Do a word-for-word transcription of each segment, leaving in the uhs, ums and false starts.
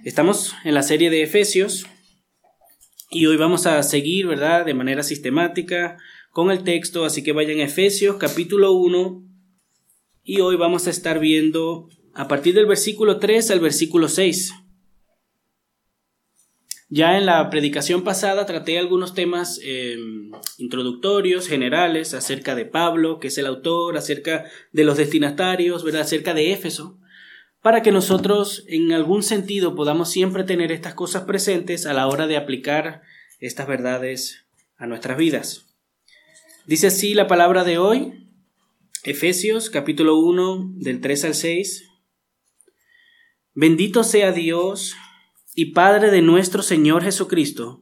Estamos en la serie de Efesios y hoy vamos a seguir, ¿verdad?, de manera sistemática con el texto, así que vayan a Efesios capítulo uno y hoy vamos a estar viendo a partir del versículo tres al versículo seis. Ya en la predicación pasada traté algunos temas eh, introductorios, generales, acerca de Pablo, que es el autor, acerca de los destinatarios, ¿verdad?, acerca de Éfeso, para que nosotros en algún sentido podamos siempre tener estas cosas presentes a la hora de aplicar estas verdades a nuestras vidas. Dice así la palabra de hoy, Efesios capítulo uno, del tres al seis. Bendito sea Dios y Padre de nuestro Señor Jesucristo,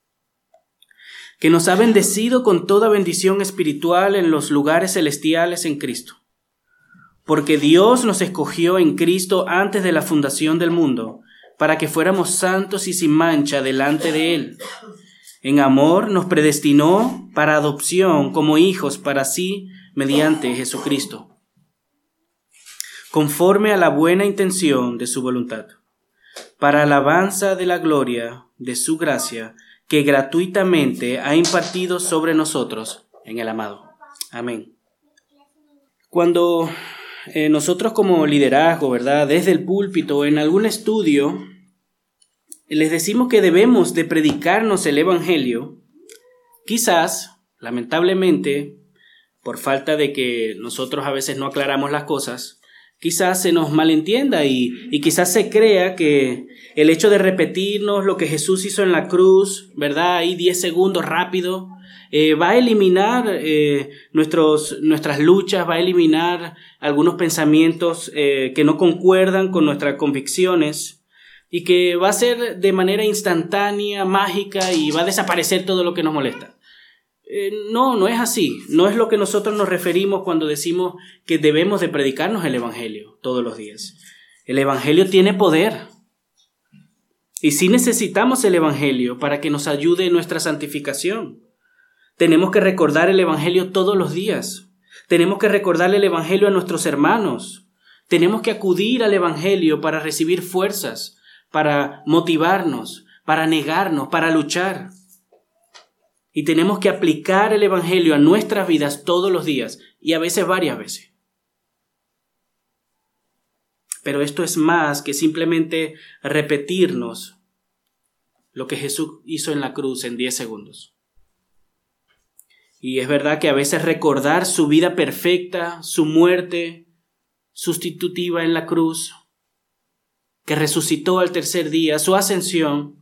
que nos ha bendecido con toda bendición espiritual en los lugares celestiales en Cristo. Porque Dios nos escogió en Cristo antes de la fundación del mundo, para que fuéramos santos y sin mancha delante de Él. En amor nos predestinó para adopción como hijos para sí mediante Jesucristo, conforme a la buena intención de su voluntad, para alabanza de la gloria de su gracia, que gratuitamente ha impartido sobre nosotros en el amado. Amén. Cuando eh, nosotros como liderazgo, ¿verdad?, desde el púlpito, en algún estudio, les decimos que debemos de predicarnos el Evangelio, quizás, lamentablemente, por falta de que nosotros a veces no aclaramos las cosas, quizás se nos malentienda y, y quizás se crea que el hecho de repetirnos lo que Jesús hizo en la cruz, ¿verdad?, ahí diez segundos rápido, eh, va a eliminar eh, nuestros, nuestras luchas, va a eliminar algunos pensamientos eh, que no concuerdan con nuestras convicciones y que va a ser de manera instantánea, mágica y va a desaparecer todo lo que nos molesta. Eh, no, no es así. No es lo que nosotros nos referimos cuando decimos que debemos de predicarnos el Evangelio todos los días. El Evangelio tiene poder. Y sí necesitamos el Evangelio para que nos ayude en nuestra santificación. Tenemos que recordar el Evangelio todos los días. Tenemos que recordarle el Evangelio a nuestros hermanos. Tenemos que acudir al Evangelio para recibir fuerzas, para motivarnos, para negarnos, para luchar. Y tenemos que aplicar el Evangelio a nuestras vidas todos los días y a veces varias veces. Pero esto es más que simplemente repetirnos lo que Jesús hizo en la cruz en diez segundos. Y es verdad que a veces recordar su vida perfecta, su muerte sustitutiva en la cruz, que resucitó al tercer día, su ascensión.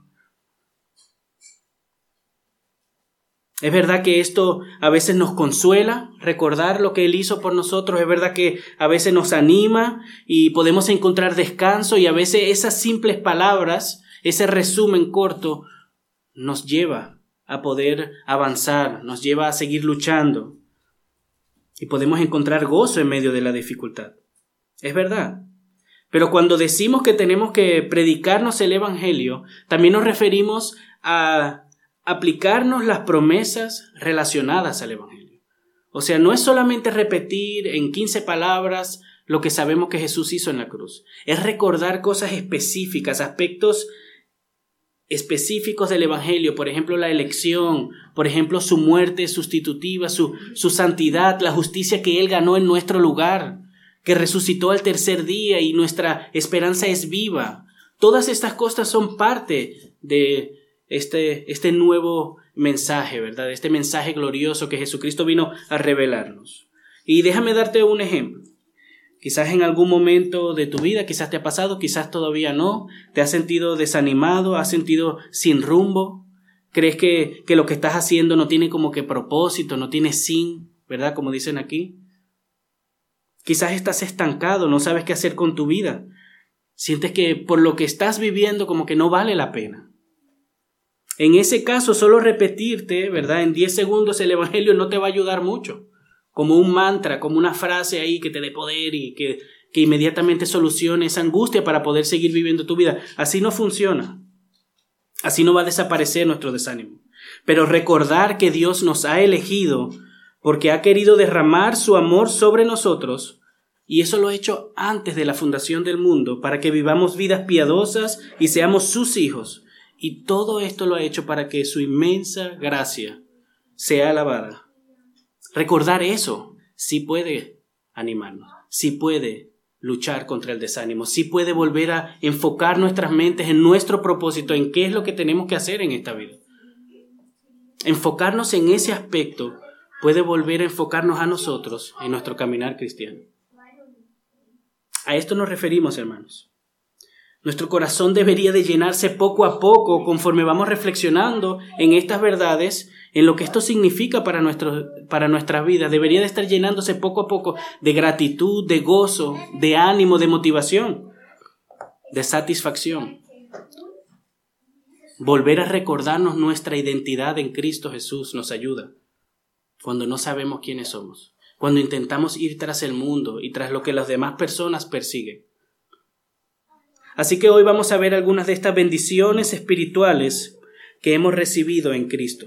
Es verdad que esto a veces nos consuela, recordar lo que Él hizo por nosotros. Es verdad que a veces nos anima y podemos encontrar descanso y a veces esas simples palabras, ese resumen corto, nos lleva a poder avanzar, nos lleva a seguir luchando y podemos encontrar gozo en medio de la dificultad. Es verdad. Pero cuando decimos que tenemos que predicarnos el Evangelio, también nos referimos a aplicarnos las promesas relacionadas al Evangelio. O sea, no es solamente repetir en quince palabras lo que sabemos que Jesús hizo en la cruz. Es recordar cosas específicas, aspectos específicos del Evangelio, por ejemplo, la elección, por ejemplo, su muerte sustitutiva, su, su santidad, la justicia que Él ganó en nuestro lugar, que resucitó al tercer día y nuestra esperanza es viva. Todas estas cosas son parte de este, este nuevo mensaje, ¿verdad? Este mensaje glorioso que Jesucristo vino a revelarnos. Y déjame darte un ejemplo. Quizás en algún momento de tu vida, quizás te ha pasado, quizás todavía no, te has sentido desanimado, has sentido sin rumbo, crees que, que lo que estás haciendo no tiene como que propósito, no tiene sin, ¿verdad? Como dicen aquí. Quizás estás estancado, no sabes qué hacer con tu vida. Sientes que por lo que estás viviendo como que no vale la pena. En ese caso, solo repetirte, ¿verdad?, en diez segundos el Evangelio no te va a ayudar mucho. Como un mantra, como una frase ahí que te dé poder y que, que inmediatamente solucione esa angustia para poder seguir viviendo tu vida. Así no funciona. Así no va a desaparecer nuestro desánimo. Pero recordar que Dios nos ha elegido porque ha querido derramar su amor sobre nosotros Y eso lo ha hecho antes de la fundación del mundo, para que vivamos vidas piadosas y seamos sus hijos. Y todo esto lo ha hecho para que su inmensa gracia sea alabada. Recordar eso sí puede animarnos, sí puede luchar contra el desánimo, sí puede volver a enfocar nuestras mentes en nuestro propósito, en qué es lo que tenemos que hacer en esta vida. Enfocarnos en ese aspecto puede volver a enfocarnos a nosotros en nuestro caminar cristiano. A esto nos referimos, hermanos. Nuestro corazón debería de llenarse poco a poco conforme vamos reflexionando en estas verdades, en lo que esto significa para, nuestro, para nuestra vida. Debería de estar llenándose poco a poco de gratitud, de gozo, de ánimo, de motivación, de satisfacción. Volver a recordarnos nuestra identidad en Cristo Jesús nos ayuda cuando no sabemos quiénes somos, cuando intentamos ir tras el mundo y tras lo que las demás personas persiguen. Así que hoy vamos a ver algunas de estas bendiciones espirituales que hemos recibido en Cristo.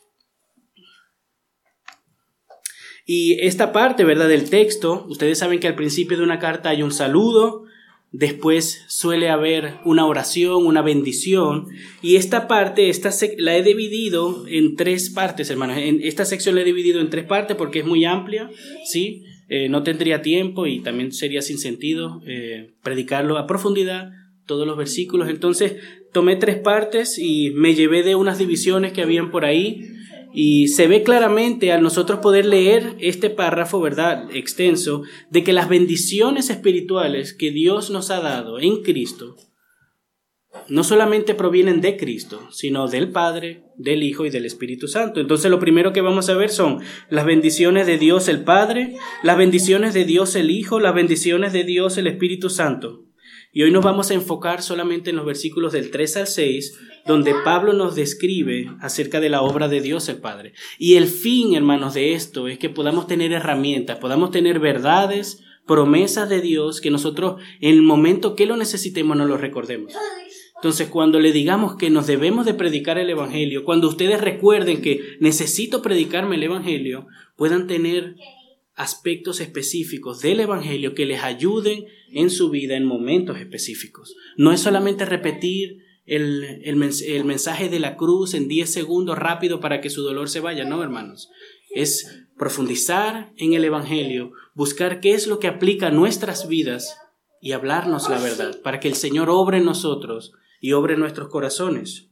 Y esta parte, ¿verdad?, del texto, ustedes saben que al principio de una carta hay un saludo, después suele haber una oración, una bendición, y esta parte esta sec- la he dividido en tres partes, hermanos. En esta sección la he dividido en tres partes porque es muy amplia, ¿sí? Eh, no tendría tiempo y también sería sin sentido eh, predicarlo a profundidad, todos los versículos. Entonces tomé tres partes y me llevé de unas divisiones que habían por ahí. Y se ve claramente al nosotros poder leer este párrafo, ¿verdad?, extenso, de que las bendiciones espirituales que Dios nos ha dado en Cristo no solamente provienen de Cristo, sino del Padre, del Hijo y del Espíritu Santo. Entonces lo primero que vamos a ver son las bendiciones de Dios el Padre, las bendiciones de Dios el Hijo, las bendiciones de Dios el Espíritu Santo. Y hoy nos vamos a enfocar solamente en los versículos del tres al seis, donde Pablo nos describe acerca de la obra de Dios el Padre. Y el fin, hermanos, de esto es que podamos tener herramientas, podamos tener verdades, promesas de Dios, que nosotros en el momento que lo necesitemos no lo recordemos. Entonces, cuando le digamos que nos debemos de predicar el Evangelio, cuando ustedes recuerden que necesito predicarme el Evangelio, puedan tener aspectos específicos del Evangelio que les ayuden en su vida en momentos específicos. No es solamente repetir el, el, mens- el mensaje de la cruz en diez segundos rápido para que su dolor se vaya, no, hermanos. Es profundizar en el Evangelio, buscar qué es lo que aplica a nuestras vidas y hablarnos la verdad, para que el Señor obre en nosotros y obre en nuestros corazones.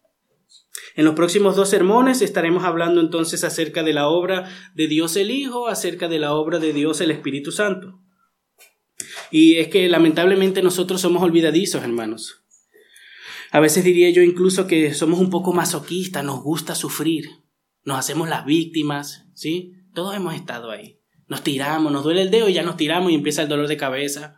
En los próximos dos sermones estaremos hablando entonces acerca de la obra de Dios el Hijo, acerca de la obra de Dios el Espíritu Santo. Y es que lamentablemente nosotros somos olvidadizos, hermanos. A veces diría yo incluso que somos un poco masoquistas, nos gusta sufrir, nos hacemos las víctimas, ¿sí? Todos hemos estado ahí. Nos tiramos, nos duele el dedo y ya nos tiramos y empieza el dolor de cabeza.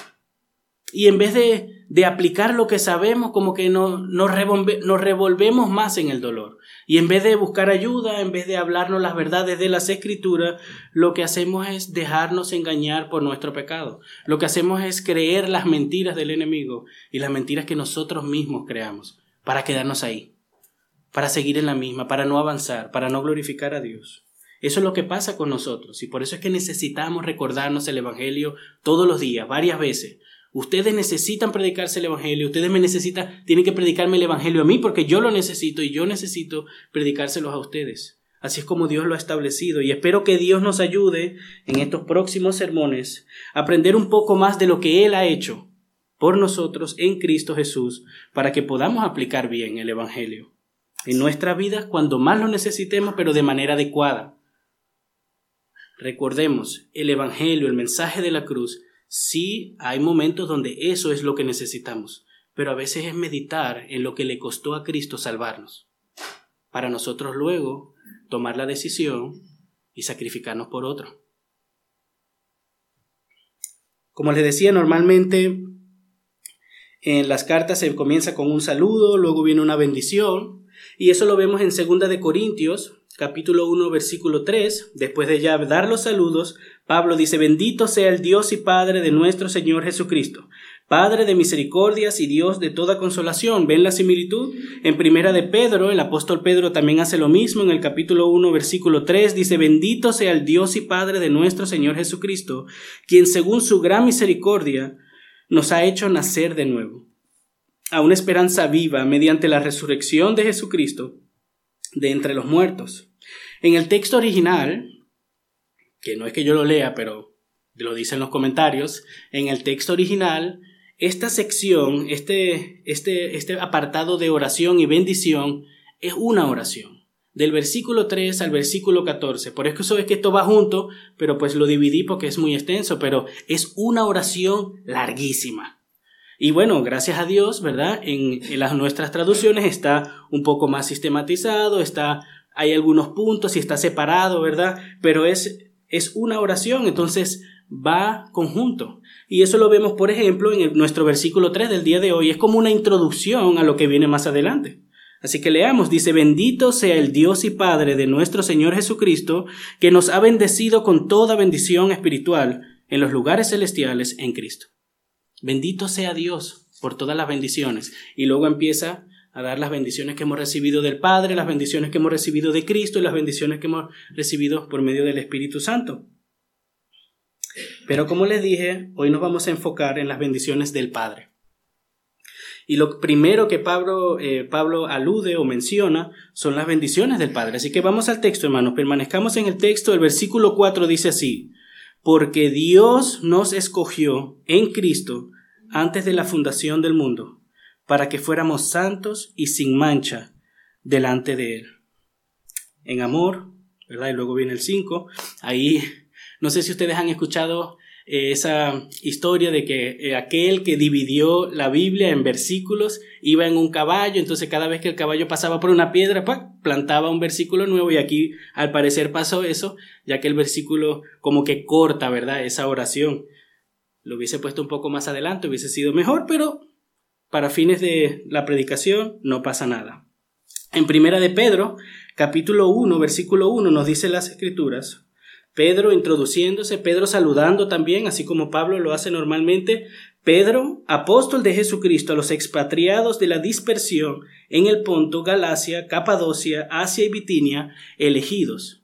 Y en vez de, de aplicar lo que sabemos, como que no, nos, revolve, nos revolvemos más en el dolor. Y en vez de buscar ayuda, en vez de hablarnos las verdades de las Escrituras, lo que hacemos es dejarnos engañar por nuestro pecado. Lo que hacemos es creer las mentiras del enemigo y las mentiras que nosotros mismos creamos para quedarnos ahí, para seguir en la misma, para no avanzar, para no glorificar a Dios. Eso es lo que pasa con nosotros y por eso es que necesitamos recordarnos el Evangelio todos los días, varias veces. Ustedes necesitan predicarse el Evangelio, ustedes me necesitan, tienen que predicarme el Evangelio a mí porque yo lo necesito y yo necesito predicárselos a ustedes. Así es como Dios lo ha establecido y espero que Dios nos ayude en estos próximos sermones a aprender un poco más de lo que Él ha hecho por nosotros en Cristo Jesús para que podamos aplicar bien el Evangelio en nuestras vidas cuando más lo necesitemos, pero de manera adecuada. Recordemos, el Evangelio, el mensaje de la cruz, sí, hay momentos donde eso es lo que necesitamos, pero a veces es meditar en lo que le costó a Cristo salvarnos, para nosotros luego tomar la decisión y sacrificarnos por otro. Como les decía, normalmente en las cartas se comienza con un saludo, luego viene una bendición, y eso lo vemos en segunda de Corintios, capítulo uno, versículo tres, después de ya dar los saludos, Pablo dice, bendito sea el Dios y Padre de nuestro Señor Jesucristo, Padre de misericordias y Dios de toda consolación. ¿Ven la similitud? En primera de Pedro, el apóstol Pedro también hace lo mismo. En el capítulo uno, versículo tres, dice: bendito sea el Dios y Padre de nuestro Señor Jesucristo, quien según su gran misericordia nos ha hecho nacer de nuevo a una esperanza viva mediante la resurrección de Jesucristo de entre los muertos. En el texto original, que no es que yo lo lea, pero lo dice en los comentarios, en el texto original, esta sección, este, este, este apartado de oración y bendición es una oración, del versículo tres al versículo catorce. Por eso es que esto va junto, pero pues lo dividí porque es muy extenso, pero es una oración larguísima. Y bueno, gracias a Dios, ¿verdad? En, en las nuestras traducciones está un poco más sistematizado, está, hay algunos puntos y está separado, ¿verdad? Pero es, es una oración, entonces va conjunto. Y eso lo vemos, por ejemplo, en el, nuestro versículo tres del día de hoy. Es como una introducción a lo que viene más adelante. Así que leamos, dice: bendito sea el Dios y Padre de nuestro Señor Jesucristo, que nos ha bendecido con toda bendición espiritual en los lugares celestiales en Cristo. Bendito sea Dios por todas las bendiciones. Y luego empieza a dar las bendiciones que hemos recibido del Padre, las bendiciones que hemos recibido de Cristo y las bendiciones que hemos recibido por medio del Espíritu Santo. Pero como les dije, hoy nos vamos a enfocar en las bendiciones del Padre. Y lo primero que Pablo, eh, Pablo alude o menciona son las bendiciones del Padre. Así que vamos al texto, hermanos. Permanezcamos en el texto. El versículo cuatro dice así: porque Dios nos escogió en Cristo antes de la fundación del mundo, para que fuéramos santos y sin mancha delante de Él. En amor, ¿verdad? Y luego viene el cinco. Ahí, no sé si ustedes han escuchado eh, esa historia de que eh, aquel que dividió la Biblia en versículos iba en un caballo, entonces cada vez que el caballo pasaba por una piedra, ¡pac!, plantaba un versículo nuevo, y aquí al parecer pasó eso, ya que el versículo como que corta, ¿verdad?, esa oración. Lo hubiese puesto un poco más adelante, hubiese sido mejor, pero para fines de la predicación no pasa nada. En primera de Pedro, capítulo uno, versículo uno, nos dice las Escrituras: Pedro introduciéndose, Pedro saludando también, así como Pablo lo hace normalmente. Pedro, apóstol de Jesucristo a los expatriados de la dispersión en el Ponto, Galacia, Capadocia, Asia y Bitinia, elegidos.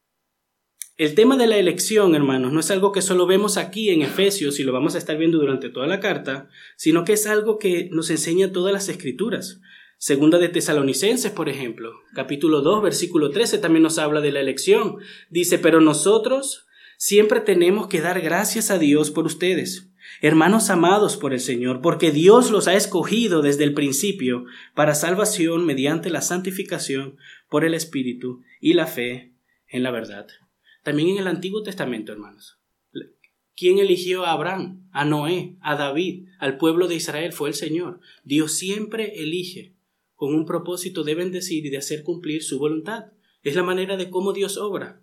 El tema de la elección, hermanos, no es algo que solo vemos aquí en Efesios y lo vamos a estar viendo durante toda la carta, sino que es algo que nos enseña todas las Escrituras. Segunda de Tesalonicenses, por ejemplo, capítulo dos, versículo trece, también nos habla de la elección. Dice: pero nosotros siempre tenemos que dar gracias a Dios por ustedes, hermanos amados por el Señor, porque Dios los ha escogido desde el principio para salvación mediante la santificación por el Espíritu y la fe en la verdad. También en el Antiguo Testamento, hermanos, ¿quién eligió a Abraham, a Noé, a David, al pueblo de Israel? Fue el Señor. Dios siempre elige con un propósito de bendecir y de hacer cumplir su voluntad. Es la manera de cómo Dios obra.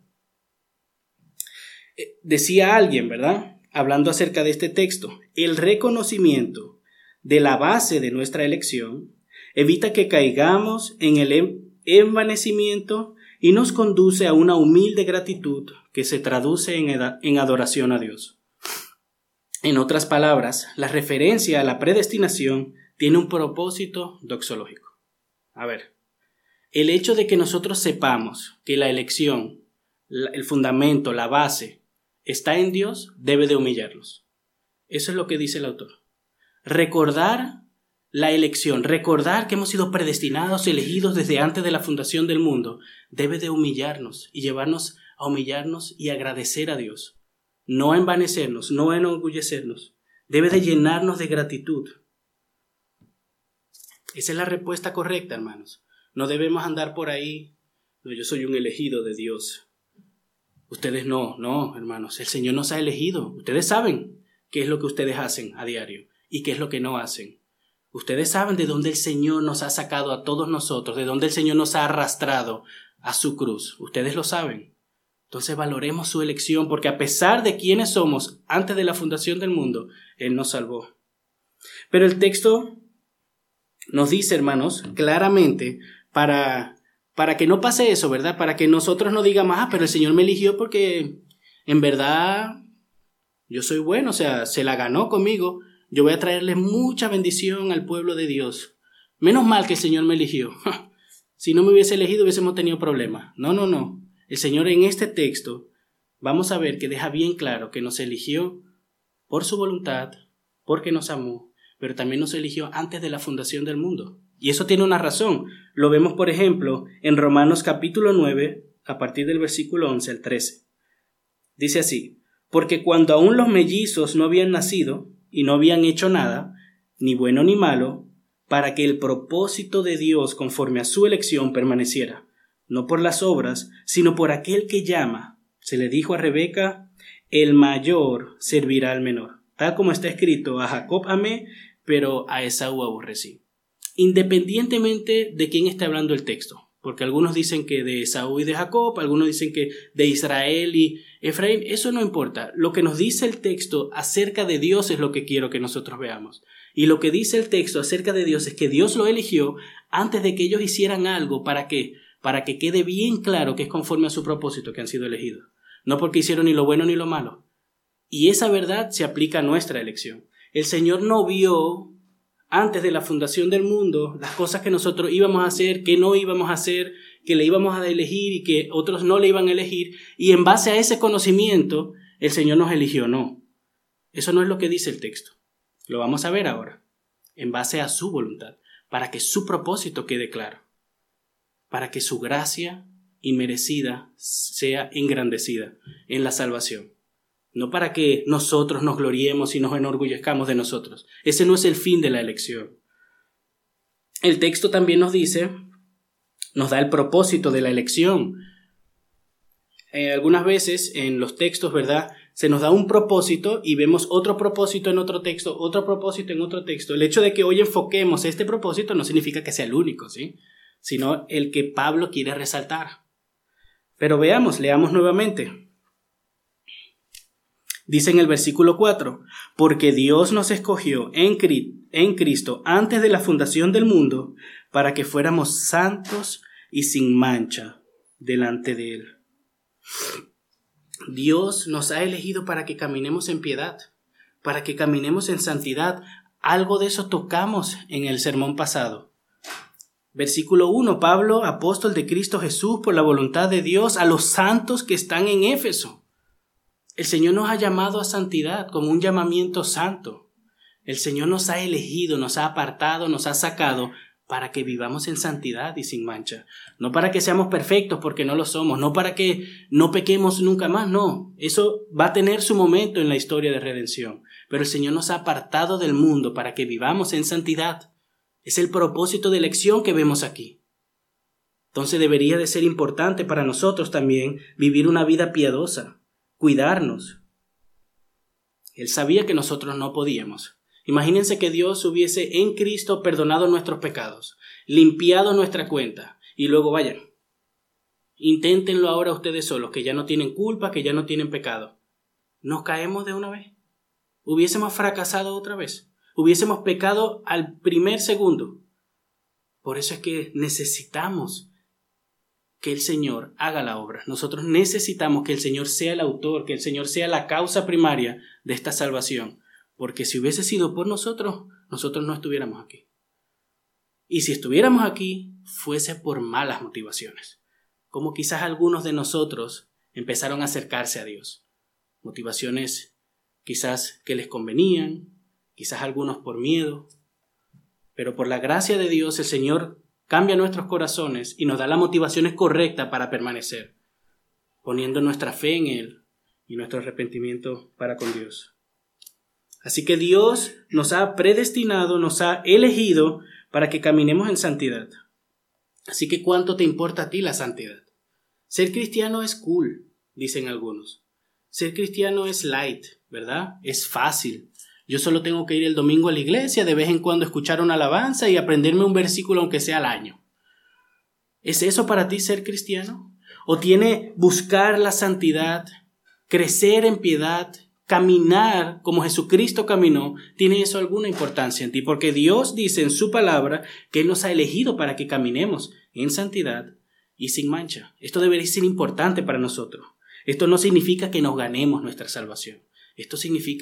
Decía alguien, ¿verdad?, hablando acerca de este texto: el reconocimiento de la base de nuestra elección evita que caigamos en el envanecimiento y nos conduce a una humilde gratitud que se traduce en, ed- en adoración a Dios. En otras palabras, la referencia a la predestinación tiene un propósito doxológico. A ver, el hecho de que nosotros sepamos que la elección, el fundamento, la base, está en Dios, debe de humillarnos. Eso es lo que dice el autor. Recordar la elección, recordar que hemos sido predestinados, elegidos desde antes de la fundación del mundo, debe de humillarnos y llevarnos a humillarnos y agradecer a Dios. No a envanecernos, no a enorgullecernos. Debe de llenarnos de gratitud. Esa es la respuesta correcta, hermanos. No debemos andar por ahí: no, yo soy un elegido de Dios. Ustedes no, no, hermanos. El Señor nos ha elegido. Ustedes saben qué es lo que ustedes hacen a diario y qué es lo que no hacen. Ustedes saben de dónde el Señor nos ha sacado a todos nosotros, de dónde el Señor nos ha arrastrado a su cruz. Ustedes lo saben. Entonces valoremos su elección, porque a pesar de quiénes somos antes de la fundación del mundo, Él nos salvó. Pero el texto nos dice, hermanos, claramente, para, para que no pase eso, ¿verdad? Para que nosotros no digamos: ah, pero el Señor me eligió porque en verdad yo soy bueno, o sea, se la ganó conmigo. yo voy a traerle mucha bendición al pueblo de Dios. Menos mal que el Señor me eligió. Si no me hubiese elegido, hubiésemos tenido problemas. No, no, no. El Señor en este texto, vamos a ver que deja bien claro que nos eligió por su voluntad, porque nos amó, pero también nos eligió antes de la fundación del mundo. Y eso tiene una razón. Lo vemos, por ejemplo, en Romanos capítulo nueve, a partir del versículo once al trece. Dice así: porque cuando aún los mellizos no habían nacido y no habían hecho nada, ni bueno ni malo, para que el propósito de Dios conforme a su elección permaneciera, no por las obras, sino por aquel que llama. Se le dijo a Rebeca: el mayor servirá al menor. Tal como está escrito: a Jacob amé, pero a Esaú aborrecí. Independientemente de quién está hablando el texto, porque algunos dicen que de Esaú y de Jacob, algunos dicen que de Israel y Efraín, eso no importa. Lo que nos dice el texto acerca de Dios es lo que quiero que nosotros veamos. Y lo que dice el texto acerca de Dios es que Dios lo eligió antes de que ellos hicieran algo. ¿Para qué? Para que quede bien claro que es conforme a su propósito que han sido elegidos. No porque hicieron ni lo bueno ni lo malo. Y esa verdad se aplica a nuestra elección. El Señor no vio antes de la fundación del mundo las cosas que nosotros íbamos a hacer, que no íbamos a hacer, que le íbamos a elegir y que otros no le iban a elegir. Y en base a ese conocimiento, el Señor nos eligió. No. Eso no es lo que dice el texto. Lo vamos a ver ahora. En base a su voluntad. Para que su propósito quede claro. Para que su gracia inmerecida sea engrandecida en la salvación. No para que nosotros nos gloriemos y nos enorgullezcamos de nosotros. Ese no es el fin de la elección. El texto también nos dice, nos da el propósito de la elección. Eh, algunas veces en los textos, ¿verdad?, se nos da un propósito y vemos otro propósito en otro texto, otro propósito en otro texto. El hecho de que hoy enfoquemos este propósito no significa que sea el único, ¿sí?, sino el que Pablo quiere resaltar. Pero veamos, leamos nuevamente. Dice en el versículo cuatro, porque Dios nos escogió en Cristo antes de la fundación del mundo para que fuéramos santos y sin mancha delante de Él. Dios nos ha elegido para que caminemos en piedad, para que caminemos en santidad. Algo de eso tocamos en el sermón pasado. Versículo uno, Pablo, apóstol de Cristo Jesús por la voluntad de Dios, a los santos que están en Éfeso. El Señor nos ha llamado a santidad como un llamamiento santo. El Señor nos ha elegido, nos ha apartado, nos ha sacado para que vivamos en santidad y sin mancha. No para que seamos perfectos porque no lo somos, no para que no pequemos nunca más, no. Eso va a tener su momento en la historia de redención. Pero el Señor nos ha apartado del mundo para que vivamos en santidad. Es el propósito de elección que vemos aquí. Entonces debería de ser importante para nosotros también vivir una vida piadosa. Cuidarnos. Él sabía que nosotros no podíamos. Imagínense que Dios hubiese en Cristo perdonado nuestros pecados, limpiado nuestra cuenta, y luego vayan, inténtenlo ahora ustedes solos, que ya no tienen culpa, que ya no tienen pecado. ¿Nos caemos de una vez? ¿Hubiésemos fracasado otra vez? ¿Hubiésemos pecado al primer segundo? Por eso es que necesitamos que el Señor haga la obra. Nosotros necesitamos que el Señor sea el autor, que el Señor sea la causa primaria de esta salvación. Porque si hubiese sido por nosotros, nosotros no estuviéramos aquí. Y si estuviéramos aquí, fuese por malas motivaciones. Como quizás algunos de nosotros empezaron a acercarse a Dios. Motivaciones quizás que les convenían, quizás algunos por miedo. Pero por la gracia de Dios, el Señor cambia nuestros corazones y nos da las motivaciones correctas para permanecer, poniendo nuestra fe en Él y nuestro arrepentimiento para con Dios. Así que Dios nos ha predestinado, nos ha elegido para que caminemos en santidad. Así que ¿cuánto te importa a ti la santidad? Ser cristiano es cool, dicen algunos. Ser cristiano es light, ¿verdad? Es fácil. Yo solo tengo que ir el domingo a la iglesia, de vez en cuando escuchar una alabanza y aprenderme un versículo aunque sea al año. ¿Es eso para ti ser cristiano? ¿O tiene buscar la santidad, crecer en piedad, caminar como Jesucristo caminó? ¿Tiene eso alguna importancia en ti? Porque Dios dice en su palabra que Él nos ha elegido para que caminemos en santidad y sin mancha. Esto debería ser importante para nosotros. Esto no significa que nos ganemos nuestra salvación. Esto significa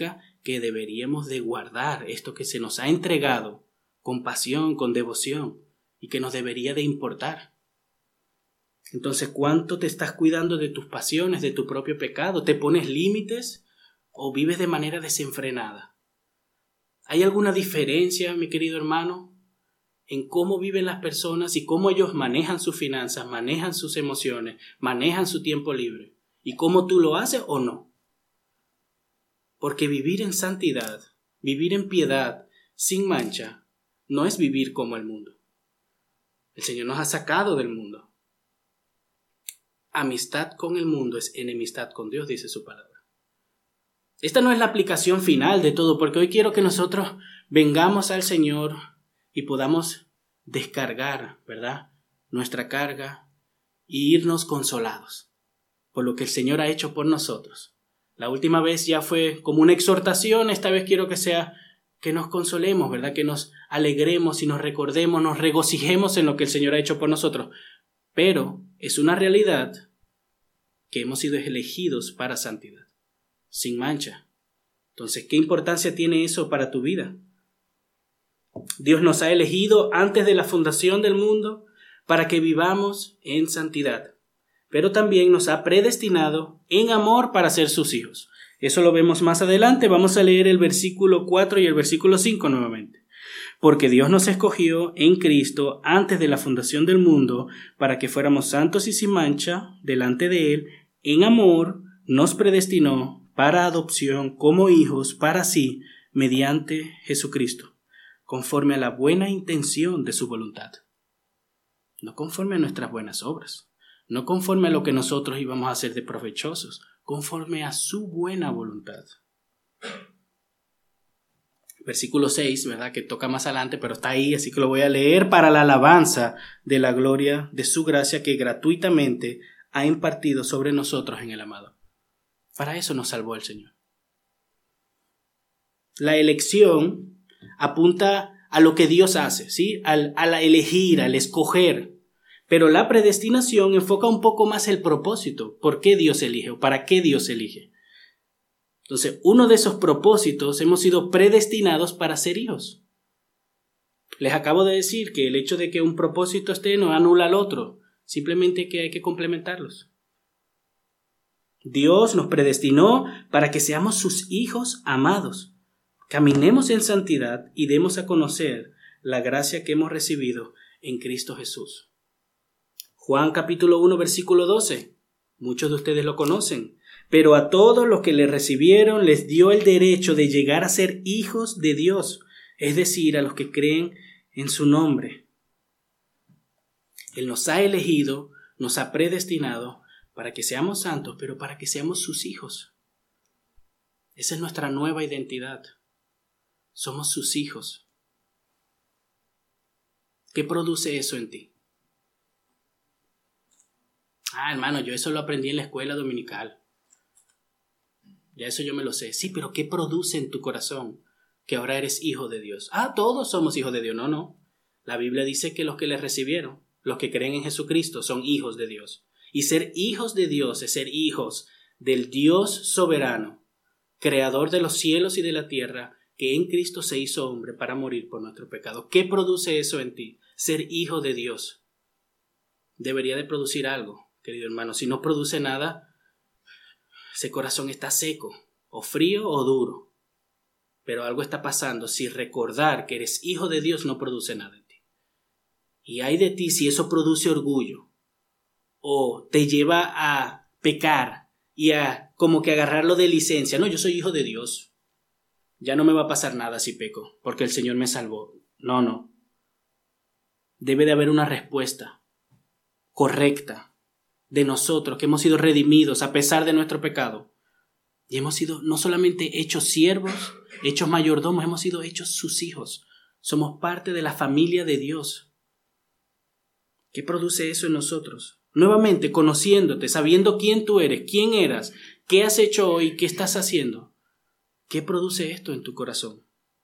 que deberíamos de guardar esto que se nos ha entregado con pasión, con devoción, y que nos debería de importar. Entonces, ¿cuánto te estás cuidando de tus pasiones, de tu propio pecado? ¿Te pones límites o vives de manera desenfrenada? ¿Hay alguna diferencia, mi querido hermano, en cómo viven las personas y cómo ellos manejan sus finanzas, manejan sus emociones, manejan su tiempo libre? ¿Y cómo tú lo haces o no? Porque vivir en santidad, vivir en piedad, sin mancha, no es vivir como el mundo. El Señor nos ha sacado del mundo. Amistad con el mundo es enemistad con Dios, dice su palabra. Esta no es la aplicación final de todo, porque hoy quiero que nosotros vengamos al Señor y podamos descargar, ¿verdad?, nuestra carga y irnos consolados por lo que el Señor ha hecho por nosotros. La última vez ya fue como una exhortación, esta vez quiero que sea que nos consolemos, ¿verdad?, que nos alegremos y nos recordemos, nos regocijemos en lo que el Señor ha hecho por nosotros. Pero es una realidad que hemos sido elegidos para santidad, sin mancha. Entonces, ¿qué importancia tiene eso para tu vida? Dios nos ha elegido antes de la fundación del mundo para que vivamos en santidad, pero también nos ha predestinado en amor para ser sus hijos. Eso lo vemos más adelante. Vamos a leer el versículo cuatro y el versículo cinco nuevamente. Porque Dios nos escogió en Cristo antes de la fundación del mundo para que fuéramos santos y sin mancha delante de Él. En amor nos predestinó para adopción como hijos para sí mediante Jesucristo, conforme a la buena intención de su voluntad. No conforme a nuestras buenas obras, no conforme a lo que nosotros íbamos a hacer de provechosos, conforme a su buena voluntad. Versículo seis, ¿verdad?, que toca más adelante, pero está ahí, así que lo voy a leer. Para la alabanza de la gloria de su gracia que gratuitamente ha impartido sobre nosotros en el amado. Para eso nos salvó el Señor. La elección apunta a lo que Dios hace, ¿sí?, al, al elegir, al escoger. Pero la predestinación enfoca un poco más el propósito. ¿Por qué Dios elige o para qué Dios elige? Entonces, uno de esos propósitos, hemos sido predestinados para ser hijos. Les acabo de decir que el hecho de que un propósito esté no anula al otro, simplemente que hay que complementarlos. Dios nos predestinó para que seamos sus hijos amados. Caminemos en santidad y demos a conocer la gracia que hemos recibido en Cristo Jesús. Juan capítulo uno, versículo doce. Muchos de ustedes lo conocen. Pero a todos los que le recibieron les dio el derecho de llegar a ser hijos de Dios, es decir, a los que creen en su nombre. Él nos ha elegido, nos ha predestinado para que seamos santos, pero para que seamos sus hijos. Esa es nuestra nueva identidad. Somos sus hijos. ¿Qué produce eso en ti? Ah, hermano, yo eso lo aprendí en la escuela dominical. Ya eso yo me lo sé. Sí, pero ¿qué produce en tu corazón que ahora eres hijo de Dios? Ah, todos somos hijos de Dios. No, no. La Biblia dice que los que le recibieron, los que creen en Jesucristo, son hijos de Dios. Y ser hijos de Dios es ser hijos del Dios soberano, creador de los cielos y de la tierra, que en Cristo se hizo hombre para morir por nuestro pecado. ¿Qué produce eso en ti? Ser hijo de Dios. Debería de producir algo, querido hermano. Si no produce nada, ese corazón está seco, o frío o duro. Pero algo está pasando si recordar que eres hijo de Dios no produce nada en ti. Y hay de ti si eso produce orgullo o te lleva a pecar y a como que agarrarlo de licencia. No, yo soy hijo de Dios. Ya no me va a pasar nada si peco, porque el Señor me salvó. No, no. Debe de haber una respuesta correcta de nosotros, que hemos sido redimidos a pesar de nuestro pecado. Y hemos sido no solamente hechos siervos, hechos mayordomos, hemos sido hechos sus hijos. Somos parte de la familia de Dios. ¿Qué produce eso en nosotros? Nuevamente, conociéndote, sabiendo quién tú eres, quién eras, qué has hecho hoy, qué estás haciendo. ¿Qué produce esto en tu corazón?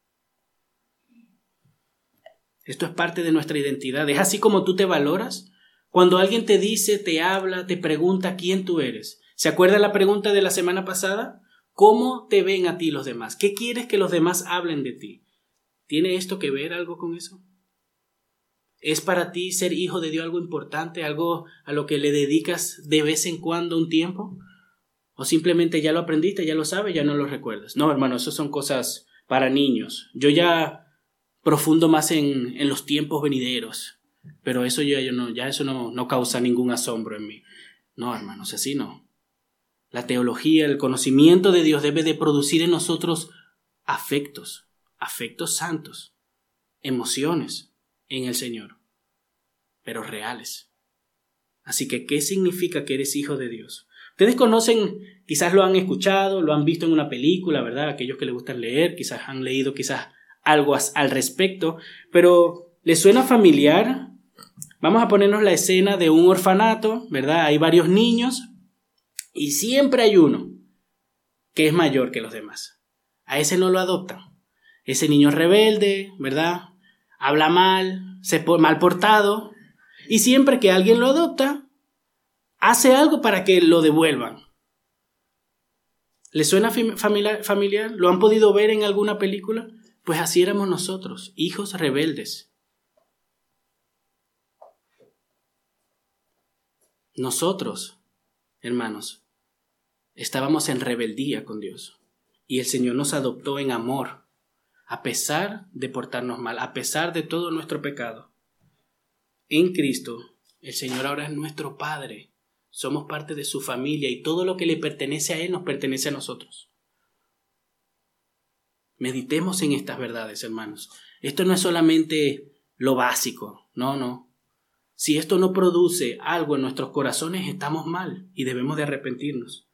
Esto es parte de nuestra identidad. ¿Es así como tú te valoras? Cuando alguien te dice, te habla, te pregunta quién tú eres. ¿Se acuerda la pregunta de la semana pasada? ¿Cómo te ven a ti los demás? ¿Qué quieres que los demás hablen de ti? ¿Tiene esto que ver algo con eso? ¿Es para ti ser hijo de Dios algo importante, algo a lo que le dedicas de vez en cuando un tiempo? ¿O simplemente ya lo aprendiste, ya lo sabes, ya no lo recuerdas? No, hermano, eso son cosas para niños. Yo ya profundo más en, en los tiempos venideros, pero eso ya, yo no, ya eso no, no causa ningún asombro en mí. No, hermanos, así no. La teología, el conocimiento de Dios debe de producir en nosotros afectos, afectos santos, emociones en el Señor, pero reales. Así que, ¿qué significa que eres hijo de Dios? Ustedes conocen, quizás lo han escuchado, lo han visto en una película, ¿verdad? Aquellos que les gustan leer, quizás han leído quizás algo al respecto, pero ¿les suena familiar? Vamos a ponernos la escena de un orfanato, ¿verdad? Hay varios niños y siempre hay uno que es mayor que los demás. A ese no lo adoptan. Ese niño es rebelde, ¿verdad? Habla mal, se mal portado, y siempre que alguien lo adopta, hace algo para que lo devuelvan. ¿Les suena familiar, familiar? ¿Lo han podido ver en alguna película? Pues así éramos nosotros, hijos rebeldes. Nosotros, hermanos, estábamos en rebeldía con Dios y el Señor nos adoptó en amor, a pesar de portarnos mal, a pesar de todo nuestro pecado. En Cristo, el Señor ahora es nuestro Padre. Somos parte de su familia y todo lo que le pertenece a Él nos pertenece a nosotros. Meditemos en estas verdades, hermanos. Esto no es solamente lo básico, no, no. Si esto no produce algo en nuestros corazones, estamos mal y debemos de arrepentirnos.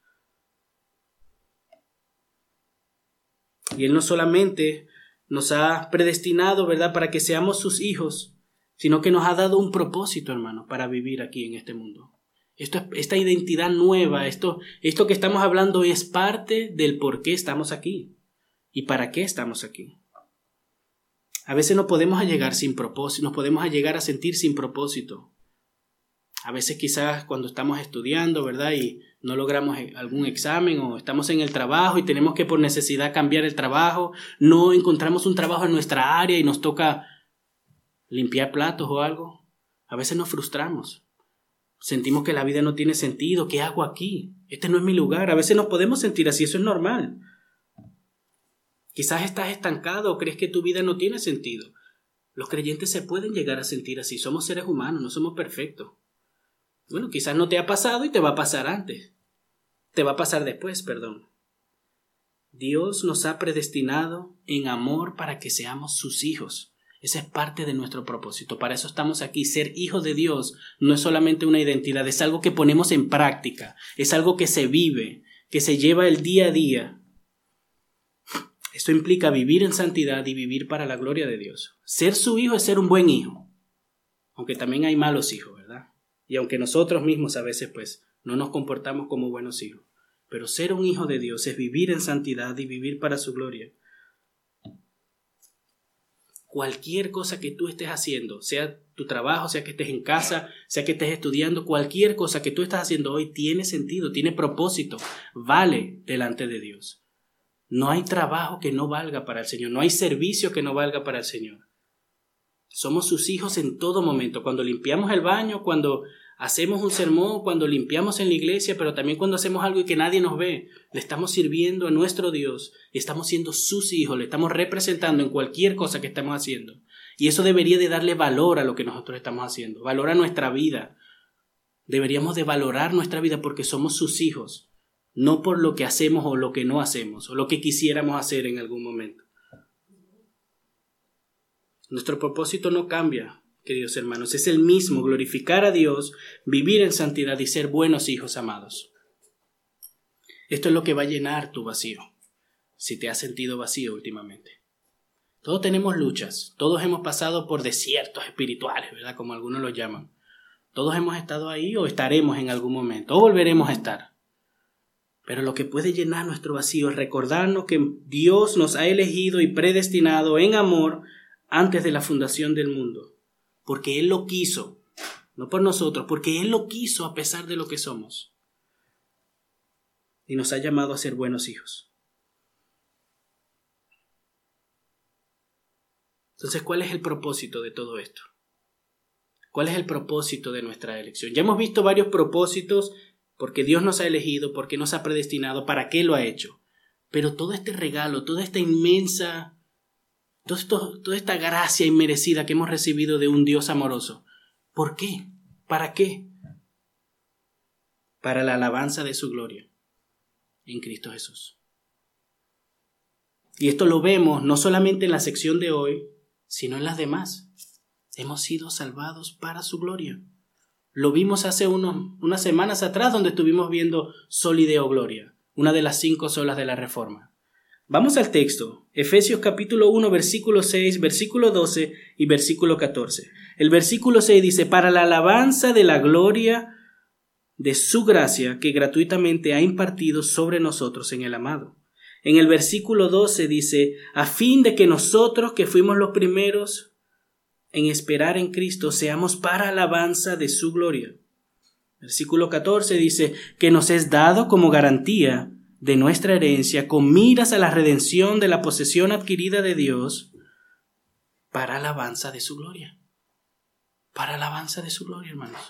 Y Él no solamente nos ha predestinado, ¿verdad?, para que seamos sus hijos, sino que nos ha dado un propósito, hermano, para vivir aquí en este mundo. Esto, esta identidad nueva, esto, esto que estamos hablando es parte del por qué estamos aquí y para qué estamos aquí. A veces no podemos llegar sin propósito, nos podemos llegar a sentir sin propósito. A veces quizás cuando estamos estudiando, ¿verdad?, y no logramos algún examen o estamos en el trabajo y tenemos que por necesidad cambiar el trabajo, no encontramos un trabajo en nuestra área y nos toca limpiar platos o algo. A veces nos frustramos. Sentimos que la vida no tiene sentido. ¿Qué hago aquí? Este no es mi lugar. A veces nos podemos sentir así, eso es normal. Quizás estás estancado o crees que tu vida no tiene sentido. Los creyentes se pueden llegar a sentir así. Somos seres humanos, no somos perfectos. Bueno, quizás no te ha pasado y te va a pasar antes. Te va a pasar después, perdón. Dios nos ha predestinado en amor para que seamos sus hijos. Esa es parte de nuestro propósito. Para eso estamos aquí. Ser hijos de Dios no es solamente una identidad, es algo que ponemos en práctica. Es algo que se vive, que se lleva el día a día. Esto implica vivir en santidad y vivir para la gloria de Dios. Ser su hijo es ser un buen hijo. Aunque también hay malos hijos, ¿verdad? Y aunque nosotros mismos a veces pues no nos comportamos como buenos hijos. Pero ser un hijo de Dios es vivir en santidad y vivir para su gloria. Cualquier cosa que tú estés haciendo, sea tu trabajo, sea que estés en casa, sea que estés estudiando, cualquier cosa que tú estás haciendo hoy tiene sentido, tiene propósito, vale delante de Dios. No hay trabajo que no valga para el Señor, no hay servicio que no valga para el Señor. Somos sus hijos en todo momento, cuando limpiamos el baño, cuando hacemos un sermón, cuando limpiamos en la iglesia, pero también cuando hacemos algo y que nadie nos ve. Le estamos sirviendo a nuestro Dios, estamos siendo sus hijos, le estamos representando en cualquier cosa que estamos haciendo. Y eso debería de darle valor a lo que nosotros estamos haciendo, valor a nuestra vida. Deberíamos de valorar nuestra vida porque somos sus hijos, no por lo que hacemos o lo que no hacemos, o lo que quisiéramos hacer en algún momento. Nuestro propósito no cambia, queridos hermanos, es el mismo, glorificar a Dios, vivir en santidad y ser buenos hijos amados. Esto es lo que va a llenar tu vacío, si te has sentido vacío últimamente. Todos tenemos luchas, todos hemos pasado por desiertos espirituales, ¿verdad? Como algunos lo llaman. Todos hemos estado ahí o estaremos en algún momento, o volveremos a estar. Pero lo que puede llenar nuestro vacío es recordarnos que Dios nos ha elegido y predestinado en amor antes de la fundación del mundo. Porque Él lo quiso, no por nosotros, porque Él lo quiso a pesar de lo que somos. Y nos ha llamado a ser buenos hijos. Entonces, ¿cuál es el propósito de todo esto? ¿Cuál es el propósito de nuestra elección? Ya hemos visto varios propósitos, porque Dios nos ha elegido, porque nos ha predestinado, para qué lo ha hecho. Pero todo este regalo, toda esta inmensa, todo esto, toda esta gracia inmerecida que hemos recibido de un Dios amoroso, ¿por qué? ¿Para qué? Para la alabanza de su gloria en Cristo Jesús. Y esto lo vemos no solamente en la sección de hoy, sino en las demás. Hemos sido salvados para su gloria. Lo vimos hace unos, unas semanas atrás, donde estuvimos viendo Soli Deo Gloria, una de las cinco solas de la Reforma. Vamos al texto, Efesios capítulo uno, versículo seis, versículo doce y versículo catorce. El versículo seis dice: para la alabanza de la gloria de su gracia que gratuitamente ha impartido sobre nosotros en el amado. En el versículo doce dice: a fin de que nosotros, que fuimos los primeros en esperar en Cristo, seamos para alabanza de su gloria. Versículo catorce dice: que nos es dado como garantía de nuestra herencia, con miras a la redención de la posesión adquirida de Dios, para alabanza de su gloria. Para alabanza de su gloria, hermanos.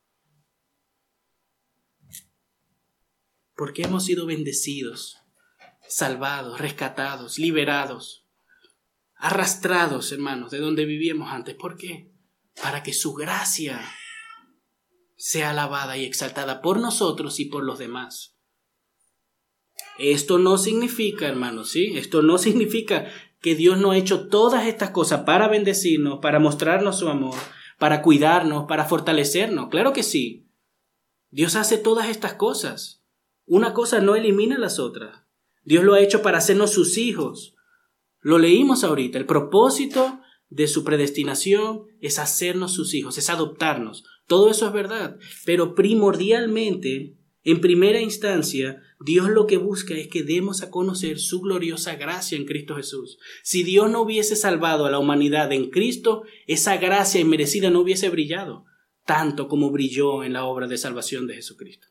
Porque hemos sido bendecidos, salvados, rescatados, liberados, arrastrados, hermanos, de donde vivíamos antes. ¿Por qué? Para que su gracia sea alabada y exaltada por nosotros y por los demás. Esto no significa, hermanos, ¿sí? Esto no significa que Dios no ha hecho todas estas cosas para bendecirnos, para mostrarnos su amor, para cuidarnos, para fortalecernos. Claro que sí. Dios hace todas estas cosas. Una cosa no elimina las otras. Dios lo ha hecho para hacernos sus hijos. Lo leímos ahorita. El propósito de su predestinación es hacernos sus hijos, es adoptarnos. Todo eso es verdad. Pero primordialmente, en primera instancia, Dios lo que busca es que demos a conocer su gloriosa gracia en Cristo Jesús. Si Dios no hubiese salvado a la humanidad en Cristo, esa gracia inmerecida no hubiese brillado tanto como brilló en la obra de salvación de Jesucristo.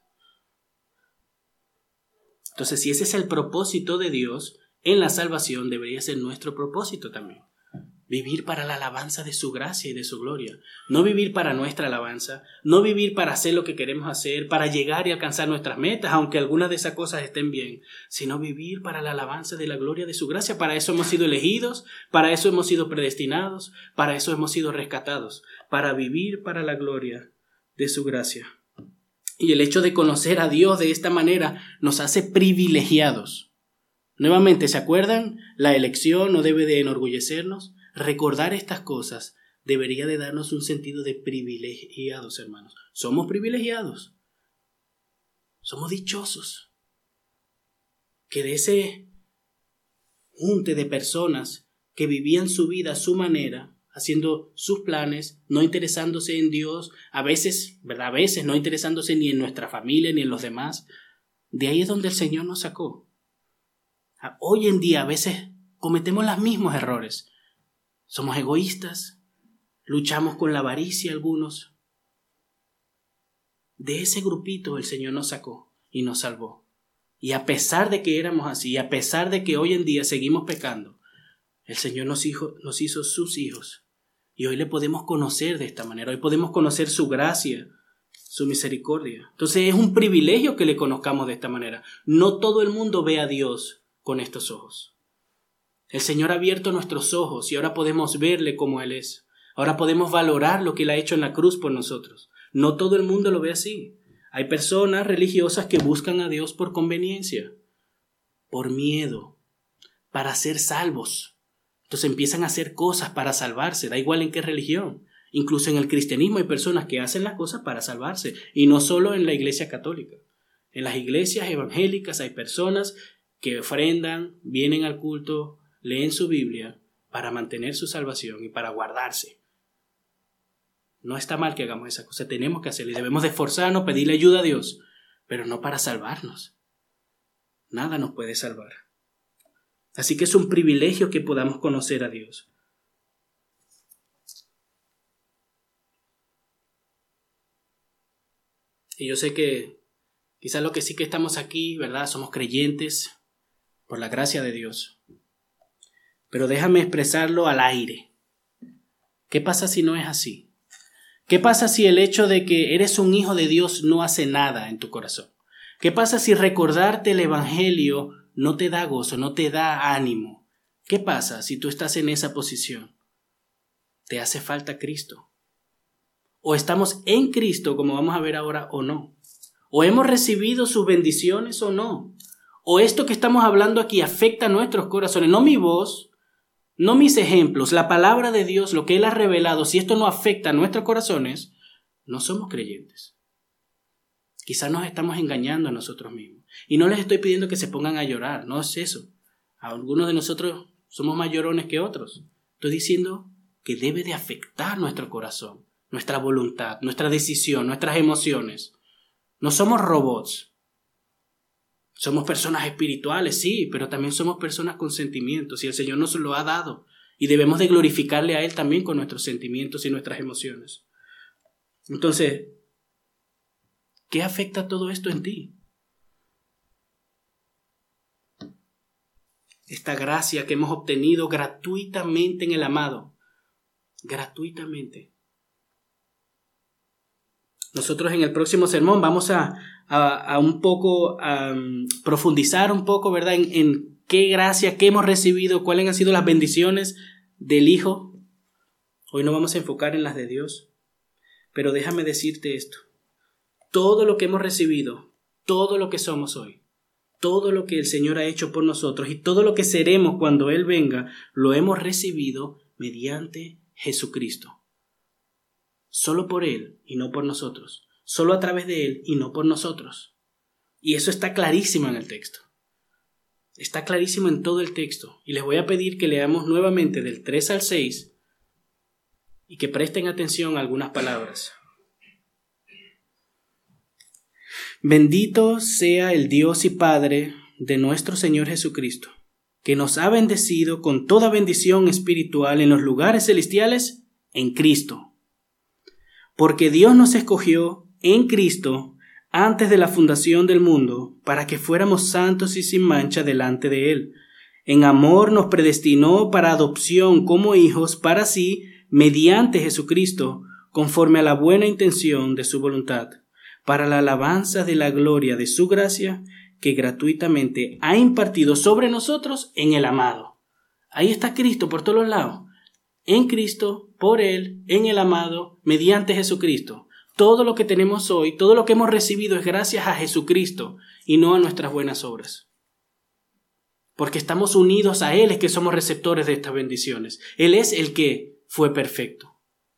Entonces, si ese es el propósito de Dios en la salvación, debería ser nuestro propósito también. Vivir para la alabanza de su gracia y de su gloria. No vivir para nuestra alabanza, no vivir para hacer lo que queremos hacer, para llegar y alcanzar nuestras metas, aunque algunas de esas cosas estén bien, sino vivir para la alabanza de la gloria de su gracia. Para eso hemos sido elegidos, para eso hemos sido predestinados, para eso hemos sido rescatados, para vivir para la gloria de su gracia. Y el hecho de conocer a Dios de esta manera nos hace privilegiados. Nuevamente, ¿se acuerdan? La elección no debe de enorgullecernos. Recordar estas cosas debería de darnos un sentido de privilegiados, hermanos. Somos privilegiados. Somos dichosos. Que de ese junte de personas que vivían su vida a su manera, haciendo sus planes, no interesándose en Dios, a veces, ¿verdad? A veces no interesándose ni en nuestra familia ni en los demás. De ahí es donde el Señor nos sacó. Hoy en día a veces cometemos los mismos errores. Somos egoístas, luchamos con la avaricia algunos. De ese grupito el Señor nos sacó y nos salvó. Y a pesar de que éramos así, y a pesar de que hoy en día seguimos pecando, el Señor nos hizo, nos hizo sus hijos. Y hoy le podemos conocer de esta manera. Hoy podemos conocer su gracia, su misericordia. Entonces es un privilegio que le conozcamos de esta manera. No todo el mundo ve a Dios con estos ojos. El Señor ha abierto nuestros ojos y ahora podemos verle como Él es. Ahora podemos valorar lo que Él ha hecho en la cruz por nosotros. No todo el mundo lo ve así. Hay personas religiosas que buscan a Dios por conveniencia, por miedo, para ser salvos. Entonces empiezan a hacer cosas para salvarse, da igual en qué religión. Incluso en el cristianismo hay personas que hacen las cosas para salvarse, y no solo en la iglesia católica. En las iglesias evangélicas hay personas que ofrendan, vienen al culto, leen su Biblia para mantener su salvación y para guardarse. No está mal que hagamos esa cosa, tenemos que hacerlo y debemos de esforzarnos, pedirle ayuda a Dios, pero no para salvarnos. Nada nos puede salvar. Así que es un privilegio que podamos conocer a Dios. Y yo sé que quizás lo que sí que estamos aquí, ¿verdad? Somos creyentes por la gracia de Dios. Pero déjame expresarlo al aire. ¿Qué pasa si no es así? ¿Qué pasa si el hecho de que eres un hijo de Dios no hace nada en tu corazón? ¿Qué pasa si recordarte el Evangelio no te da gozo, no te da ánimo? ¿Qué pasa si tú estás en esa posición? ¿Te hace falta Cristo? ¿O estamos en Cristo, como vamos a ver ahora, o no? ¿O hemos recibido sus bendiciones o no? ¿O esto que estamos hablando aquí afecta a nuestros corazones? No mi voz, no mis ejemplos, la palabra de Dios, lo que Él ha revelado. Si esto no afecta a nuestros corazones, no somos creyentes. Quizás nos estamos engañando a nosotros mismos. Y no les estoy pidiendo que se pongan a llorar, no es eso. Algunos de nosotros somos más llorones que otros. Estoy diciendo que debe de afectar nuestro corazón, nuestra voluntad, nuestra decisión, nuestras emociones. No somos robots. Somos personas espirituales, sí, pero también somos personas con sentimientos y el Señor nos lo ha dado. Y debemos de glorificarle a Él también con nuestros sentimientos y nuestras emociones. Entonces, ¿qué afecta todo esto en ti? Esta gracia que hemos obtenido gratuitamente en el amado. Gratuitamente. Nosotros en el próximo sermón vamos a, a, a un poco a, um, profundizar un poco, ¿verdad? En, en qué gracia, qué hemos recibido, cuáles han sido las bendiciones del Hijo. Hoy no vamos a enfocar en las de Dios. Pero déjame decirte esto. Todo lo que hemos recibido, todo lo que somos hoy, todo lo que el Señor ha hecho por nosotros y todo lo que seremos cuando Él venga, lo hemos recibido mediante Jesucristo. Solo por Él y no por nosotros. Solo a través de Él y no por nosotros. Y eso está clarísimo en el texto. Está clarísimo en todo el texto. Y les voy a pedir que leamos nuevamente del tres al seis y que presten atención a algunas palabras. Bendito sea el Dios y Padre de nuestro Señor Jesucristo, que nos ha bendecido con toda bendición espiritual en los lugares celestiales en Cristo. Porque Dios nos escogió en Cristo antes de la fundación del mundo para que fuéramos santos y sin mancha delante de Él. En amor nos predestinó para adopción como hijos para sí mediante Jesucristo, conforme a la buena intención de su voluntad, para la alabanza de la gloria de su gracia que gratuitamente ha impartido sobre nosotros en el amado. Ahí está Cristo por todos lados. En Cristo, por Él, en el amado, mediante Jesucristo. Todo lo que tenemos hoy, todo lo que hemos recibido es gracias a Jesucristo y no a nuestras buenas obras. Porque estamos unidos a Él, es que somos receptores de estas bendiciones. Él es el que fue perfecto.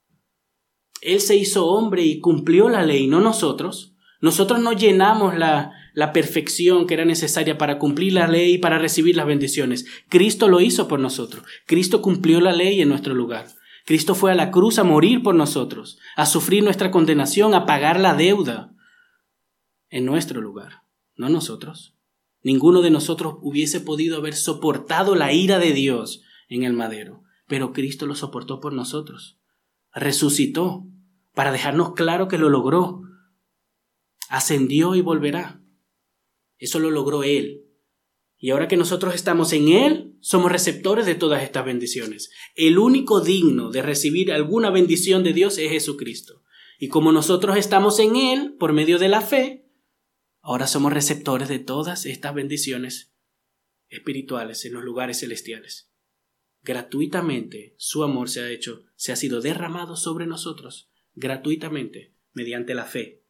Él se hizo hombre y cumplió la ley, no nosotros. Nosotros no llenamos la, la perfección que era necesaria para cumplir la ley y para recibir las bendiciones. Cristo lo hizo por nosotros. Cristo cumplió la ley en nuestro lugar. Cristo fue a la cruz a morir por nosotros, a sufrir nuestra condenación, a pagar la deuda en nuestro lugar, no nosotros. Ninguno de nosotros hubiese podido haber soportado la ira de Dios en el madero, pero Cristo lo soportó por nosotros. Resucitó para dejarnos claro que lo logró. Ascendió y volverá. Eso lo logró Él. Y ahora que nosotros estamos en Él, somos receptores de todas estas bendiciones. El único digno de recibir alguna bendición de Dios es Jesucristo. Y como nosotros estamos en Él, por medio de la fe, ahora somos receptores de todas estas bendiciones espirituales en los lugares celestiales. Gratuitamente su amor se ha hecho, se ha sido derramado sobre nosotros, gratuitamente, mediante la fe.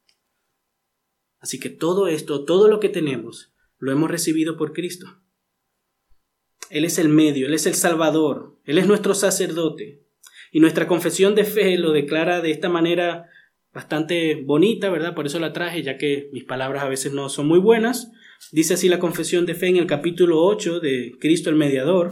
Así que todo esto, todo lo que tenemos, lo hemos recibido por Cristo. Él es el medio, Él es el Salvador, Él es nuestro sacerdote. Y nuestra confesión de fe lo declara de esta manera bastante bonita, ¿verdad? Por eso la traje, ya que mis palabras a veces no son muy buenas. Dice así la confesión de fe en el capítulo ocho de Cristo el Mediador.